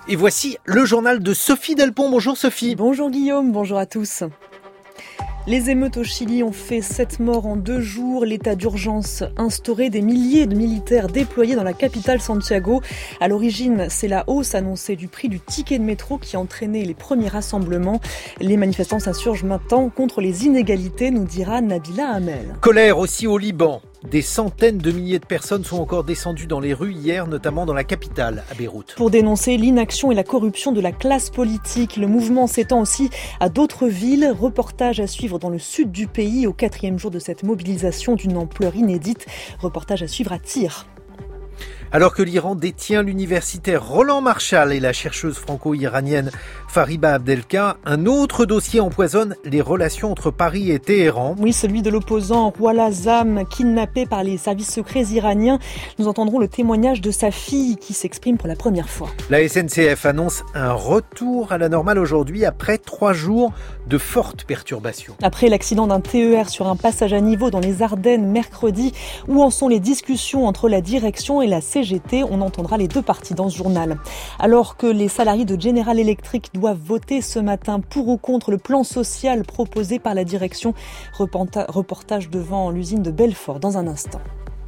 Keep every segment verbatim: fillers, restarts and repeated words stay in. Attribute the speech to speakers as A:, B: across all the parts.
A: Et voici le journal de Sophie Delpont. Bonjour Sophie.
B: Bonjour Guillaume, bonjour à tous. Les émeutes au Chili ont fait sept morts en deux jours. L'état d'urgence instauré, des milliers de militaires déployés dans la capitale Santiago. À l'origine, c'est la hausse annoncée du prix du ticket de métro qui a entraîné les premiers rassemblements. Les manifestants s'insurgent maintenant contre les inégalités, nous dira Nabila Amel.
A: Colère aussi au Liban. Des centaines de milliers de personnes sont encore descendues dans les rues hier, notamment dans la capitale, à Beyrouth.
B: Pour dénoncer l'inaction et la corruption de la classe politique, le mouvement s'étend aussi à d'autres villes. Reportage à suivre dans le sud du pays, au quatrième jour de cette mobilisation d'une ampleur inédite. Reportage à suivre à Tyr.
A: Alors que l'Iran détient l'universitaire Roland Marshall et la chercheuse franco-iranienne Fariba Abdelka, un autre dossier empoisonne les relations entre Paris et Téhéran.
B: Oui, celui de l'opposant Rouhollah Azam, kidnappé par les services secrets iraniens. Nous entendrons le témoignage de sa fille qui s'exprime pour la première fois.
A: La S N C F annonce un retour à la normale aujourd'hui après trois jours de fortes perturbations.
B: Après l'accident d'un T E R sur un passage à niveau dans les Ardennes mercredi, où en sont les discussions entre la direction et la C G T? On entendra les deux parties dans ce journal. Alors que les salariés de General Electric doivent voter ce matin pour ou contre le plan social proposé par la direction, reportage devant l'usine de Belfort dans un instant.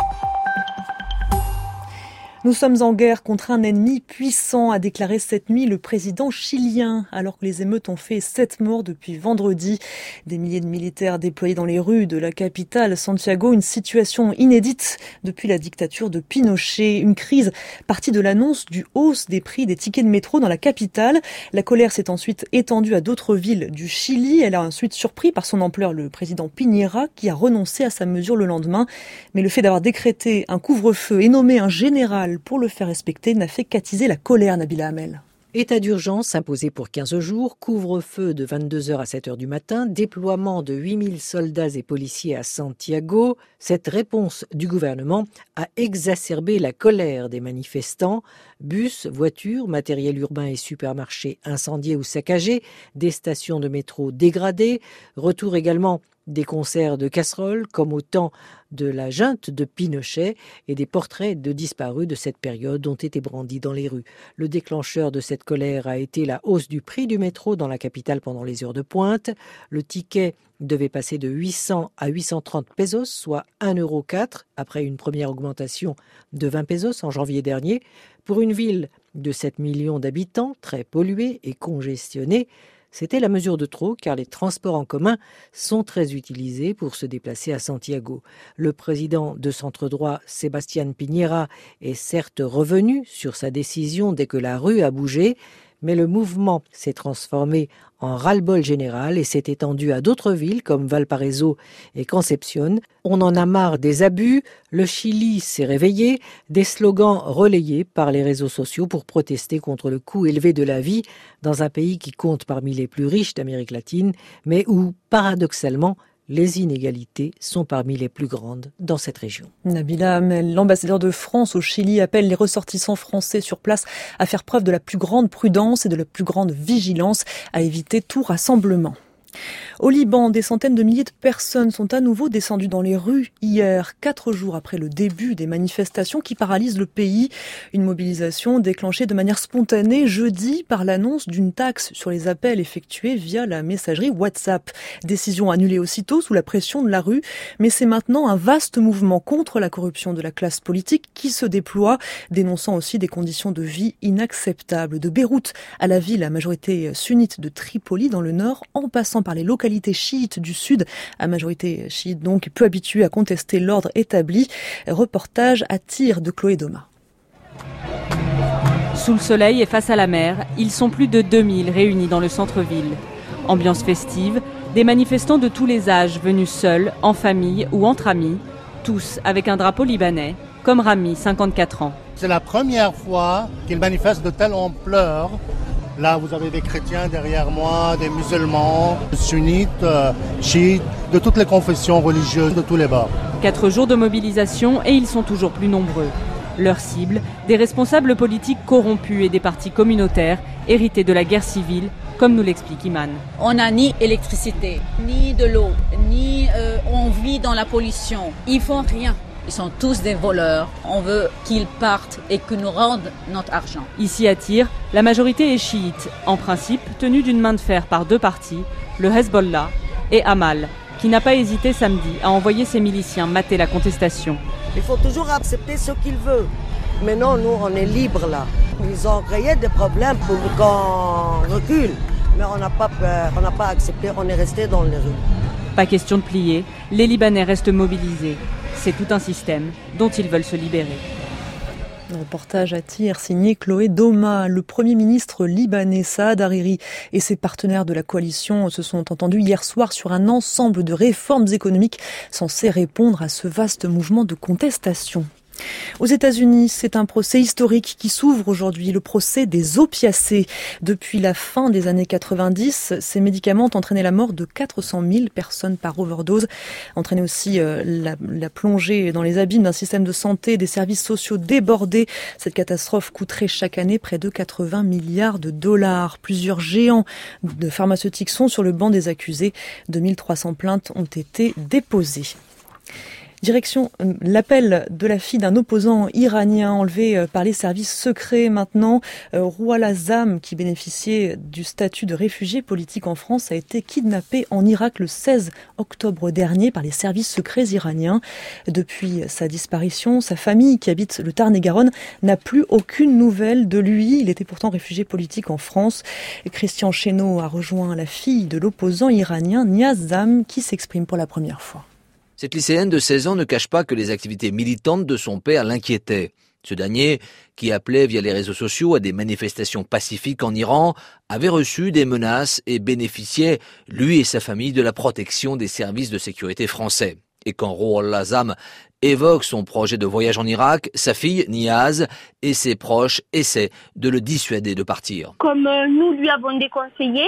B: Nous sommes en guerre contre un ennemi puissant, a déclaré cette nuit le président chilien, alors que les émeutes ont fait sept morts depuis vendredi. Des milliers de militaires déployés dans les rues de la capitale, Santiago, une situation inédite depuis la dictature de Pinochet. Une crise partie de l'annonce du hausse des prix des tickets de métro dans la capitale. La colère s'est ensuite étendue à d'autres villes du Chili. Elle a ensuite surpris par son ampleur le président Piñera, qui a renoncé à sa mesure le lendemain. Mais le fait d'avoir décrété un couvre-feu et nommé un général pour le faire respecter n'a fait qu'attiser la colère, Nabila Amel.
C: État d'urgence imposé pour quinze jours, couvre-feu de vingt-deux heures à sept heures du matin, déploiement de huit mille soldats et policiers à Santiago. Cette réponse du gouvernement a exacerbé la colère des manifestants. Bus, voitures, matériel urbain et supermarchés incendiés ou saccagés, des stations de métro dégradées, retour également des concerts de casseroles comme au temps de la junte de Pinochet, et des portraits de disparus de cette période ont été brandis dans les rues. Le déclencheur de cette colère a été la hausse du prix du métro dans la capitale pendant les heures de pointe. Le ticket devait passer de huit cents à huit cent trente pesos, soit un euro quatre, après une première augmentation de vingt pesos en janvier dernier. Pour une ville de sept millions d'habitants, très polluée et congestionnée, c'était la mesure de trop, car les transports en commun sont très utilisés pour se déplacer à Santiago. Le président de centre-droit, Sebastián Piñera, est certes revenu sur sa décision dès que la rue a bougé, mais le mouvement s'est transformé en ras-le-bol général et s'est étendu à d'autres villes comme Valparaiso et Concepción. On en a marre des abus, le Chili s'est réveillé, des slogans relayés par les réseaux sociaux pour protester contre le coût élevé de la vie dans un pays qui compte parmi les plus riches d'Amérique latine, mais où, paradoxalement, les inégalités sont parmi les plus grandes dans cette région.
B: Nabila Amel, l'ambassadeur de France au Chili, appelle les ressortissants français sur place à faire preuve de la plus grande prudence et de la plus grande vigilance, à éviter tout rassemblement. Au Liban, des centaines de milliers de personnes sont à nouveau descendues dans les rues hier, quatre jours après le début des manifestations qui paralysent le pays. Une mobilisation déclenchée de manière spontanée jeudi par l'annonce d'une taxe sur les appels effectués via la messagerie WhatsApp. Décision annulée aussitôt sous la pression de la rue, mais c'est maintenant un vaste mouvement contre la corruption de la classe politique qui se déploie, dénonçant aussi des conditions de vie inacceptables. De Beyrouth à la ville à majorité sunnite de Tripoli dans le nord, en passant par les localités chiites du sud, à majorité chiite donc, peu habituée à contester l'ordre établi. Reportage à Tyr de Chloé Doma.
D: Sous le soleil et face à la mer, ils sont plus de deux mille réunis dans le centre-ville. Ambiance festive, des manifestants de tous les âges venus seuls, en famille ou entre amis, tous avec un drapeau libanais, comme Rami, cinquante-quatre ans.
E: C'est la première fois qu'ils manifestent de telle ampleur. Là, vous avez des chrétiens derrière moi, des musulmans, sunnites, euh, chiites, de toutes les confessions religieuses, de tous les bords.
D: Quatre jours de mobilisation et ils sont toujours plus nombreux. Leur cible, des responsables politiques corrompus et des partis communautaires hérités de la guerre civile, comme nous l'explique Iman.
F: On n'a ni électricité, ni de l'eau, ni euh, on vit dans la pollution. Ils font rien. Ils sont tous des voleurs. On veut qu'ils partent et qu'ils nous rendent notre argent.
D: Ici à Tyr, la majorité est chiite, en principe tenue d'une main de fer par deux partis, le Hezbollah et Amal, qui n'a pas hésité samedi à envoyer ses miliciens mater la contestation.
G: Il faut toujours accepter ce qu'ils veulent. Maintenant, nous, on est libres là. Ils ont créé des problèmes pour qu'on recule. Mais on n'a pas peur, on n'a pas accepté, on est resté dans les rues.
D: Pas question de plier, les Libanais restent mobilisés. C'est tout un système dont ils veulent se libérer.
B: Un reportage à Tyr signé Chloé Doma. Le Premier ministre libanais Saad Hariri et ses partenaires de la coalition se sont entendus hier soir sur un ensemble de réformes économiques censées répondre à ce vaste mouvement de contestation. Aux États-Unis, c'est un procès historique qui s'ouvre aujourd'hui, le procès des opiacés. Depuis la fin des années quatre-vingt-dix, ces médicaments ont entraîné la mort de quatre cent mille personnes par overdose, entraîné aussi euh, la, la plongée dans les abîmes d'un système de santé, des services sociaux débordés. Cette catastrophe coûterait chaque année près de quatre-vingts milliards de dollars. Plusieurs géants de pharmaceutiques sont sur le banc des accusés. deux mille trois cents plaintes ont été déposées. Direction l'appel de la fille d'un opposant iranien enlevé par les services secrets maintenant. Rouhollah Azam, qui bénéficiait du statut de réfugié politique en France, a été kidnappé en Irak le seize octobre dernier par les services secrets iraniens. Depuis sa disparition, sa famille, qui habite le Tarn-et-Garonne, n'a plus aucune nouvelle de lui. Il était pourtant réfugié politique en France. Christian Chesneau a rejoint la fille de l'opposant iranien Niaz Azam, qui s'exprime pour la première fois.
H: Cette lycéenne de seize ans ne cache pas que les activités militantes de son père l'inquiétaient. Ce dernier, qui appelait via les réseaux sociaux à des manifestations pacifiques en Iran, avait reçu des menaces et bénéficiait, lui et sa famille, de la protection des services de sécurité français. Et quand Rouhollah Azam évoque son projet de voyage en Irak, sa fille, Niaz, et ses proches essaient de le dissuader de partir.
I: Comme euh, nous lui avons déconseillé,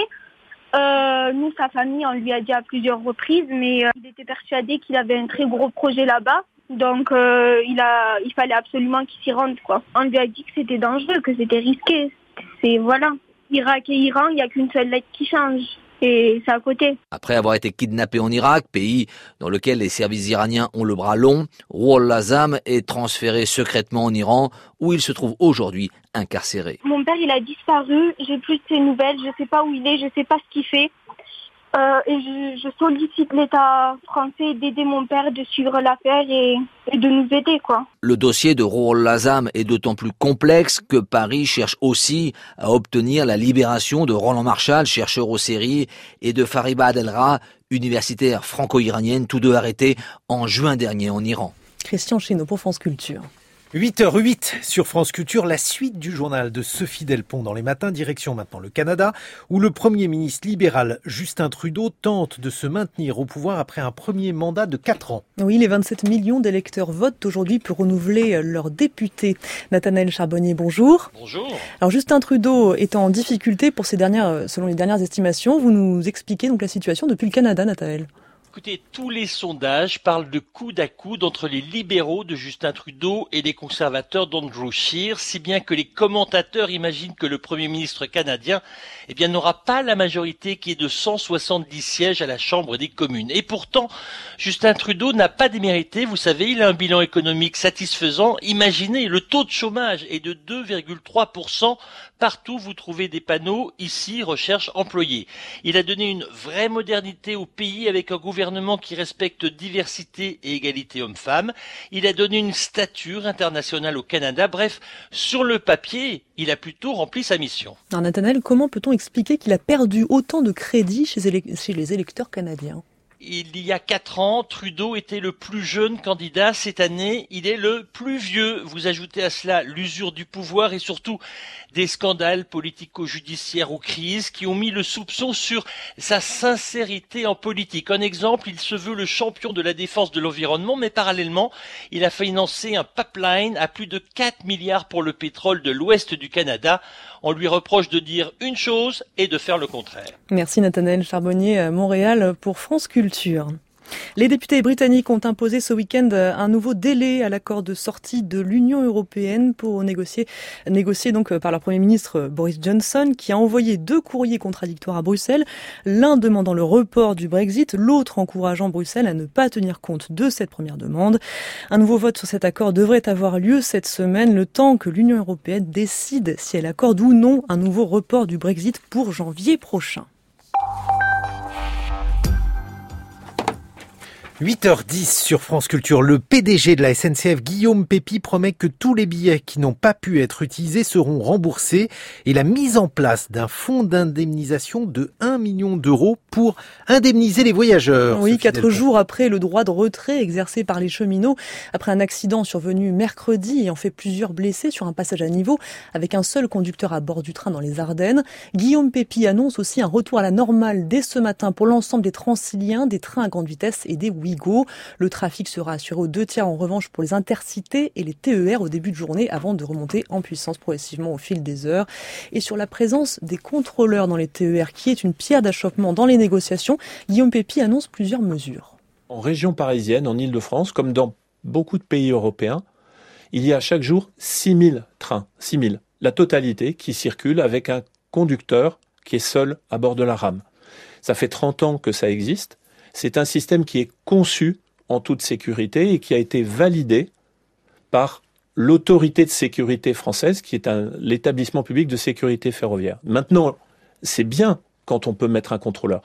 I: Euh, nous, sa famille, on lui a dit à plusieurs reprises, mais euh, il était persuadé qu'il avait un très gros projet là-bas. Donc, euh, il a, il fallait absolument qu'il s'y rende, quoi. On lui a dit que c'était dangereux, que c'était risqué. C'est, voilà. Irak et Iran, il n'y a qu'une seule lettre qui change. Et c'est à côté.
H: Après avoir été kidnappé en Irak, pays dans lequel les services iraniens ont le bras long, Rouhollah Azam est transféré secrètement en Iran, où il se trouve aujourd'hui incarcéré.
I: Mon père, il a disparu, j'ai plus de ses nouvelles, je sais pas où il est, je sais pas ce qu'il fait. Euh, et je, je sollicite l'État français d'aider mon père, de suivre l'affaire et, et de nous aider, quoi.
H: Le dossier de Rouhollah Azam est d'autant plus complexe que Paris cherche aussi à obtenir la libération de Roland Marchal, chercheur aux séries, et de Fariba Adelra, universitaire franco-iranienne, tous deux arrêtés en juin dernier en Iran.
B: Christian Chesneau pour France Culture.
A: huit heures huit sur France Culture, la suite du journal de Sophie Delpont dans les matins, direction maintenant le Canada, où le Premier ministre libéral Justin Trudeau tente de se maintenir au pouvoir après un premier mandat de quatre ans.
B: Oui, les vingt-sept millions d'électeurs votent aujourd'hui pour renouveler leurs députés. Nathanaël Charbonnier, bonjour.
J: Bonjour.
B: Alors Justin Trudeau est en difficulté pour ces dernières, selon les dernières estimations. Vous nous expliquez donc la situation depuis le Canada, Nathanaël.
J: Écoutez, tous les sondages parlent de coude à coude entre les libéraux de Justin Trudeau et les conservateurs d'Andrew Scheer, si bien que les commentateurs imaginent que le Premier ministre canadien eh bien, n'aura pas la majorité qui est de cent soixante-dix sièges à la Chambre des communes. Et pourtant, Justin Trudeau n'a pas démérité, vous savez, il a un bilan économique satisfaisant. Imaginez, le taux de chômage est de deux virgule trois pour cent. Partout, vous trouvez des panneaux, ici, recherche employés. Il a donné une vraie modernité au pays avec un gouvernement qui respecte diversité et égalité hommes-femmes. Il a donné une stature internationale au Canada. Bref, sur le papier, il a plutôt rempli sa mission.
B: Alors Nathanaël, comment peut-on expliquer qu'il a perdu autant de crédit chez les électeurs canadiens ?
J: Il y a quatre ans, Trudeau était le plus jeune candidat. Cette année, il est le plus vieux. Vous ajoutez à cela l'usure du pouvoir et surtout des scandales politico-judiciaires ou crises qui ont mis le soupçon sur sa sincérité en politique. Un exemple, il se veut le champion de la défense de l'environnement, mais parallèlement, il a financé un pipeline à plus de quatre milliards pour le pétrole de l'ouest du Canada. On lui reproche de dire une chose et de faire le contraire.
B: Merci Nathanaël Charbonnier à Montréal pour France Culture. Les députés britanniques ont imposé ce week-end un nouveau délai à l'accord de sortie de l'Union européenne pour négocier, négocié donc par leur Premier ministre Boris Johnson, qui a envoyé deux courriers contradictoires à Bruxelles, l'un demandant le report du Brexit, l'autre encourageant Bruxelles à ne pas tenir compte de cette première demande. Un nouveau vote sur cet accord devrait avoir lieu cette semaine, le temps que l'Union européenne décide si elle accorde ou non un nouveau report du Brexit pour janvier prochain.
A: huit heures dix sur France Culture. Le P D G de la S N C F, Guillaume Pepy, promet que tous les billets qui n'ont pas pu être utilisés seront remboursés et la mise en place d'un fonds d'indemnisation de un million d'euros pour indemniser les voyageurs.
B: Oui, quatre jours après le droit de retrait exercé par les cheminots, après un accident survenu mercredi ayant fait plusieurs blessés sur un passage à niveau avec un seul conducteur à bord du train dans les Ardennes, Guillaume Pepy annonce aussi un retour à la normale dès ce matin pour l'ensemble des Transiliens, des trains à grande vitesse et des Ouigo. Le trafic sera assuré aux deux tiers en revanche pour les intercités et les T E R au début de journée avant de remonter en puissance progressivement au fil des heures. Et sur la présence des contrôleurs dans les T E R qui est une pierre d'achoppement dans les négociations, Guillaume Pepy annonce plusieurs mesures.
K: En région parisienne, en Île-de-France, comme dans beaucoup de pays européens, il y a chaque jour six mille trains, six mille, la totalité qui circule avec un conducteur qui est seul à bord de la rame. Ça fait trente ans que ça existe. C'est un système qui est conçu en toute sécurité et qui a été validé par l'autorité de sécurité française, qui est un, l'établissement public de sécurité ferroviaire. Maintenant, c'est bien quand on peut mettre un contrôleur.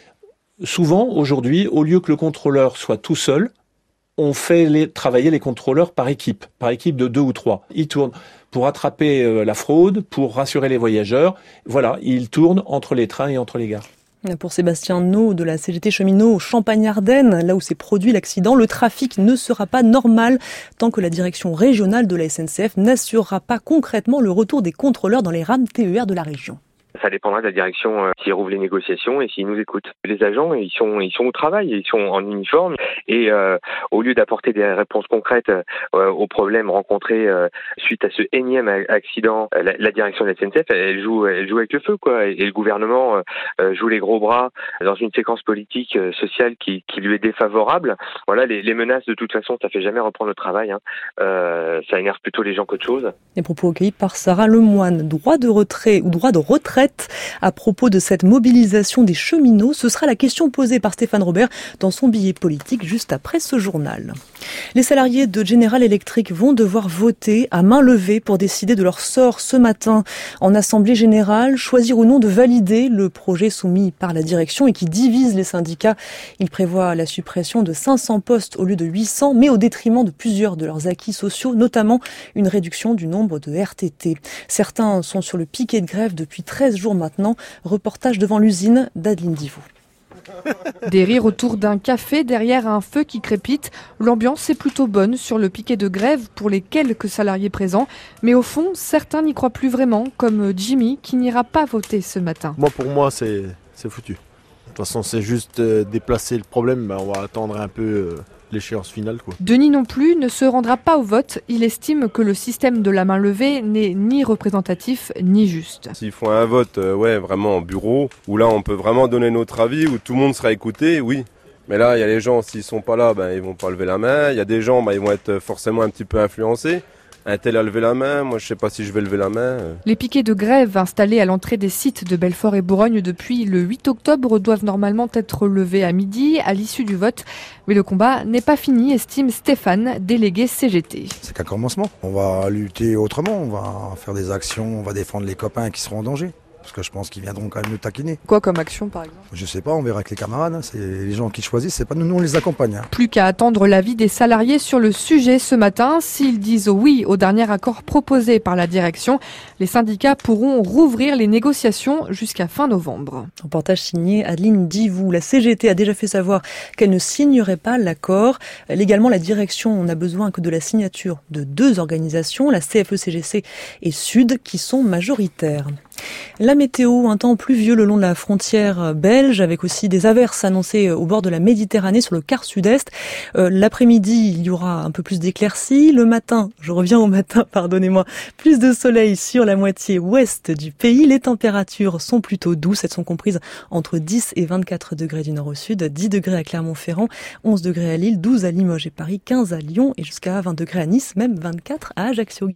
K: Souvent, aujourd'hui, au lieu que le contrôleur soit tout seul, on fait les, travailler les contrôleurs par équipe, par équipe de deux ou trois. Ils tournent pour attraper euh, la fraude, pour rassurer les voyageurs. Voilà, ils tournent entre les trains et entre les gares.
B: Pour Sébastien Nau de la C G T Cheminot au Champagne-Ardenne, là où s'est produit l'accident, le trafic ne sera pas normal tant que la direction régionale de la S N C F n'assurera pas concrètement le retour des contrôleurs dans les rames T E R de la région.
L: Ça dépendra de la direction euh, s'ils rouvrent les négociations et s'ils nous écoutent. Les agents, ils sont ils sont au travail, ils sont en uniforme et euh, au lieu d'apporter des réponses concrètes euh, aux problèmes rencontrés euh, suite à ce énième accident, euh, la, la direction de la S N C F, elle joue elle joue avec le feu quoi. Et, et le gouvernement euh, joue les gros bras dans une séquence politique euh, sociale qui qui lui est défavorable. Voilà, les, les menaces de toute façon, ça fait jamais reprendre le travail. Hein. Euh, ça énerve plutôt les gens qu'autre chose.
B: Les propos recueillis par Sarah Lemoine. Droit de retrait ou droit de retraite à propos de cette mobilisation des cheminots, ce sera la question posée par Stéphane Robert dans son billet politique juste après ce journal. Les salariés de General Electric vont devoir voter à main levée pour décider de leur sort ce matin en assemblée générale, choisir ou non de valider le projet soumis par la direction et qui divise les syndicats. Il prévoit la suppression de cinq cents postes au lieu de huit cents, mais au détriment de plusieurs de leurs acquis sociaux, notamment une réduction du nombre de R T T. Certains sont sur le piquet de grève depuis treize jours maintenant. Reportage devant l'usine d'Adeline Divou.
M: Des rires autour d'un café derrière un feu qui crépite. L'ambiance est plutôt bonne sur le piquet de grève pour les quelques salariés présents. Mais au fond, certains n'y croient plus vraiment, comme Jimmy qui n'ira pas voter ce matin.
N: Moi, pour moi, c'est, c'est foutu. De toute façon, c'est juste euh, déplacer le problème. Ben, on va attendre un peu euh, l'échéance finale, quoi.
M: Denis non plus ne se rendra pas au vote. Il estime que le système de la main levée n'est ni représentatif ni juste.
O: S'ils font un vote euh, ouais, vraiment en bureau, où là on peut vraiment donner notre avis, où tout le monde sera écouté, oui. Mais là, il y a les gens, s'ils sont pas là, ben, ils vont pas lever la main. Il y a des gens, ben, ils vont être forcément un petit peu influencés. Un tel a levé la main, moi je sais pas si je vais lever la main.
M: Les piquets de grève installés à l'entrée des sites de Belfort et Bourgogne depuis le huit octobre doivent normalement être levés à midi à l'issue du vote. Mais le combat n'est pas fini, estime Stéphane, délégué C G T.
P: C'est qu'un commencement. On va lutter autrement, on va faire des actions, on va défendre les copains qui seront en danger. Parce que je pense qu'ils viendront quand même nous taquiner.
M: Quoi comme action par exemple ?
P: Je sais pas, on verra avec les camarades. Hein. C'est les gens qui choisissent, c'est pas nous, nous on les accompagne. Hein.
M: Plus qu'à attendre l'avis des salariés sur le sujet ce matin. S'ils disent oui au dernier accord proposé par la direction, les syndicats pourront rouvrir les négociations jusqu'à fin novembre.
B: Reportage signé Adeline Divou. La C G T a déjà fait savoir qu'elle ne signerait pas l'accord. Légalement, la direction n'a besoin que de la signature de deux organisations, la C F E C G C et Sud, qui sont majoritaires. La météo, un temps pluvieux le long de la frontière belge, avec aussi des averses annoncées au bord de la Méditerranée sur le quart sud-est. Euh, l'après-midi, il y aura un peu plus d'éclaircies. Le matin, je reviens au matin, pardonnez-moi, plus de soleil sur la moitié ouest du pays. Les températures sont plutôt douces. Elles sont comprises entre dix et vingt-quatre degrés du nord au sud, dix degrés à Clermont-Ferrand, onze degrés à Lille, douze à Limoges et Paris, quinze à Lyon et jusqu'à vingt degrés à Nice, même vingt-quatre à Ajaccio.